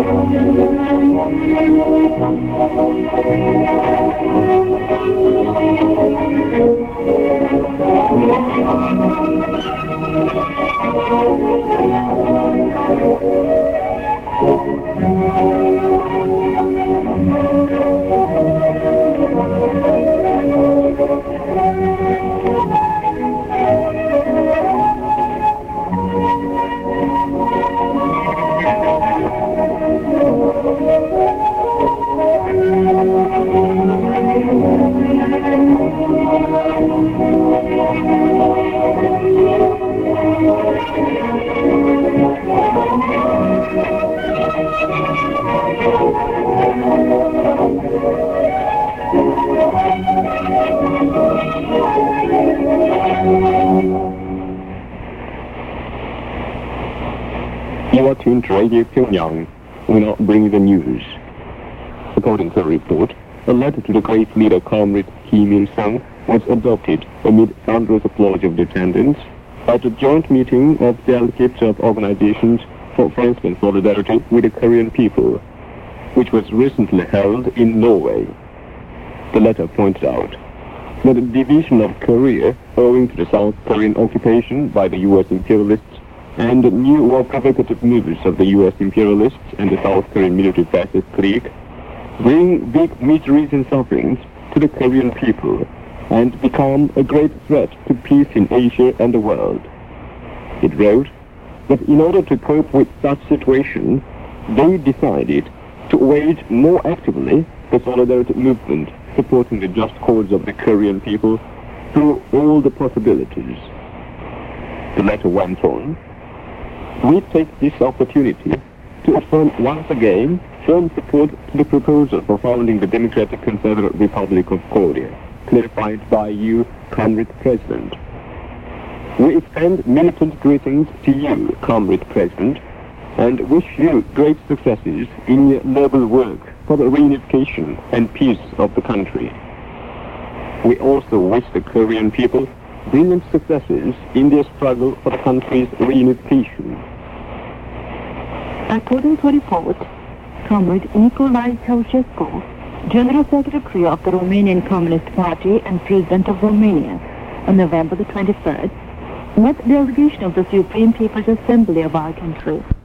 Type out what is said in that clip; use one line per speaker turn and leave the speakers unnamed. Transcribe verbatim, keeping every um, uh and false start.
You are tuned to Radio Pyongyang. We now bring the news. According to the report, a letter to the great leader Comrade Kim Il-sung was adopted amid thunderous applause of the attendants at a joint meeting of delegates of organizations for friendship and solidarity with the Korean people, which was recently held in Norway. The letter points out that the division of Korea, owing to the South Korean occupation by the U S imperialists and the new or provocative moves of the U S imperialists and the South Korean military fascist clique, bring big miseries and sufferings to the Korean people and become a great threat to peace in Asia and the world. It wrote that in order to cope with such situation, they decided to wage more actively the solidarity movement supporting the just cause of the Korean people through all the possibilities. The letter went on, we take this opportunity to affirm once again firm support to the proposal for founding the Democratic Confederate Republic of Korea, clarified by you, Comrade President. We extend militant greetings to you, Comrade President, and wish you great successes in your noble work for the reunification and peace of the country. We also wish the Korean people brilliant successes in their struggle for the country's reunification.
According to a report, Comrade Nicolae Ceausescu, General Secretary of the Romanian Communist Party and President of Romania, on November the twenty-third, met the delegation of the Supreme People's Assembly of our country.